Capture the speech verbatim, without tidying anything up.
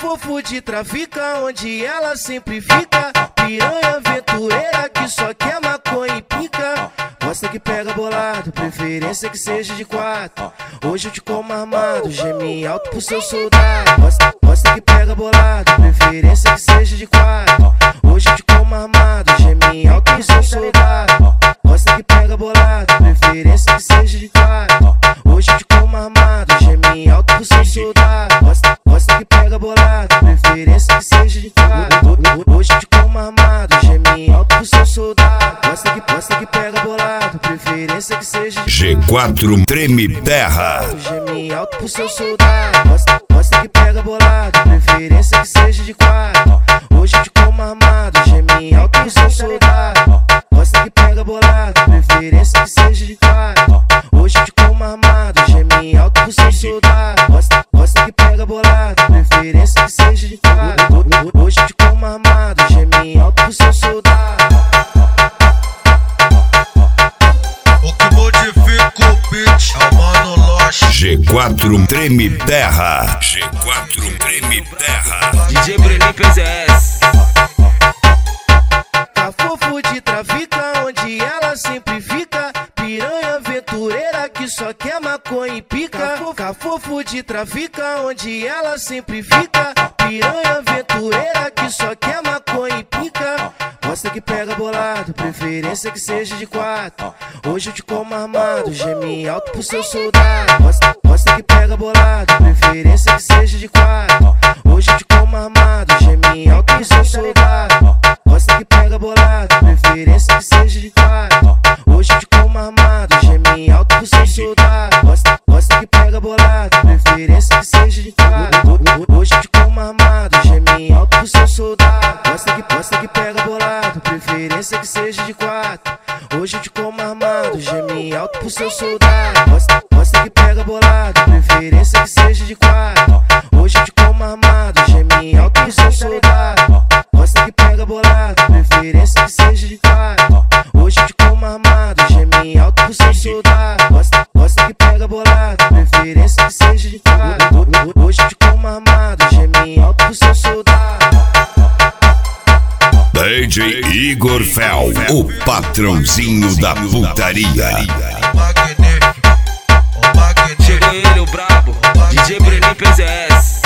Cafofo de trafica, onde ela sempre fica. Piranha aventureira que só quer maconha e pica. Gosta que pega bolado, preferência que seja de quatro. Hoje eu te como armado, geme alto pro seu soldado. Gosta, gosta que pega bolado, preferência que seja de quatro. Hoje eu te como armado, geme alto pro seu soldado. Gosta que pega bolado, preferência que seja de quatro. Hoje eu te como armado, geme alto pro seu soldado. Gosta, gosta que pega bolado, preferência que seja de quatro. Hoje eu te como armado, geme alto pro seu soldado. Gosta que, gosta que pega bolado, preferência que seja de G quatro treme terra. Geme alto pro seu soldado. Gosta, gosta que pega bolado, preferência que seja de quatro. Hoje eu te como armado, geme alto pro seu soldado. Gosta que pega bolado, preferência que seja de quatro. Hoje eu te como armado, geme alto pro seu soldado. Gosta, gosta que pega bolado, preferência que seja de quatro. Hoje eu te como armado, geme alto pro seu soldado. O que modifica o beat é o Mano Loche. G quatro treme terra. G quatro treme terra. D J Brenin P Z S. Cafofo de trafica, onde ela sempre fica. Piranha aventureira que só quer maconha e pica. Cafofo de trafica, onde ela sempre fica. Piranha aventureira que só quer maconha e pica. Gosta que pega bolado, preferência que seja de quatro. Hoje eu te como armado, geme alto pro seu soldado. Gosta, gosta que pega bolado, preferência que seja de quatro. Hoje eu te como armado, geme alto pro seu soldado. Gosta que pega bolado, preferência que seja de quatro. Hoje eu te como armado, geme alto pro seu soldado. Gosta, gosta que pega bolado, preferência que seja de quatro. Hoje eu te como armado, geme alto pro seu soldado. Gosta que, gosta que pega bolado, preferência que seja de quatro. Hoje eu te como armado, geme alto pro seu soldado. Gosta, gosta que pega bolado, preferência que seja de quatro. Hoje eu te como armado, geme alto pro seu soldado. Gosta que pega bolado, preferência que seja de quatro. Hoje eu te como armado, geme alto pro seu soldado. Gosta, gosta que pega bolado, preferência que seja de quatro. Hoje eu te como armado, geme alto pro seu soldado. D J Igor Fel, o patrãozinho da putaria. O magnífico, o magnífico. Chegou ele, o brabo. D J Brenin P Z S.